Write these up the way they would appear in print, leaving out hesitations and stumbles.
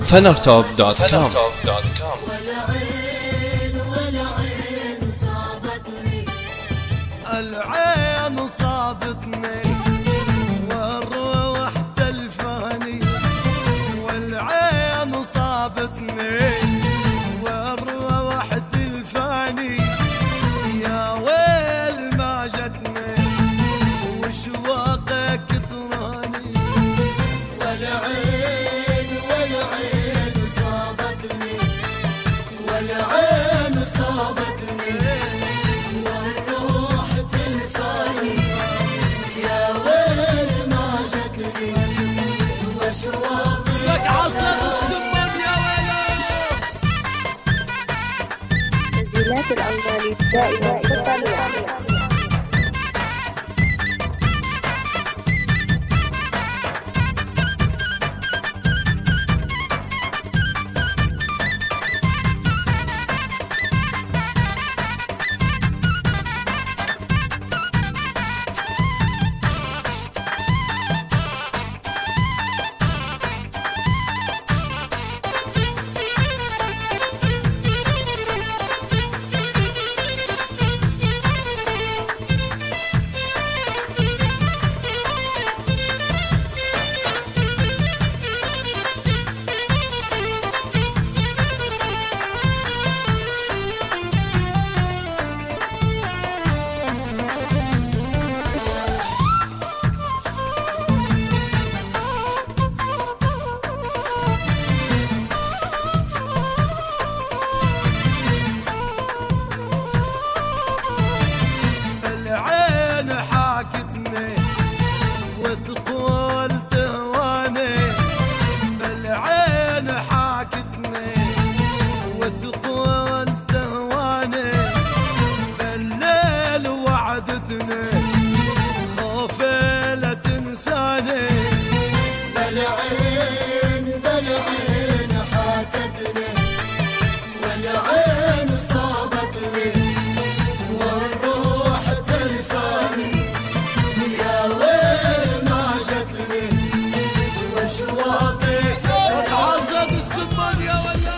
fenertop.com. العين صابتني والروح تلفاني، والعين صابتني والروح تلفاني، يا ويل ما جتني وشواقك طراني. والعين صابتني، والعين صابتني والروح تلفاني، يا ويل ما جتني واشواقي. لك عصر السمان يا ويل. تسجيلات الألماني دائما تتابع. العين حاكتني وتقول تهواني، العين حاكتني وتقول تهواني، بالليل وعدتني خوفي لا تنساني. بالعين حاكتني والعين صابتني والروح تلفاني، يا ويل ما جتني واشواقي. عصد السمان يا ولا.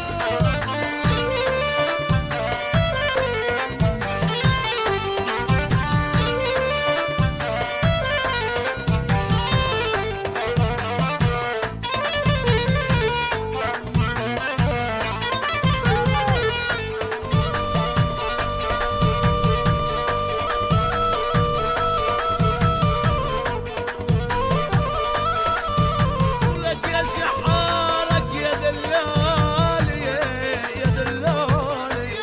لك يا شحارك يا دلالي يا دلالي.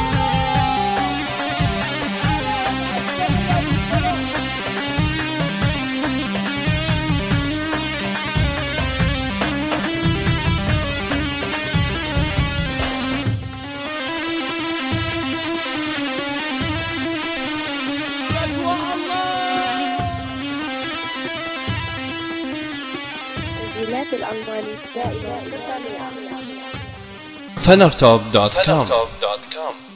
تقوى الله. تسجيلات الألماني دائما تتابع. fenertop.com.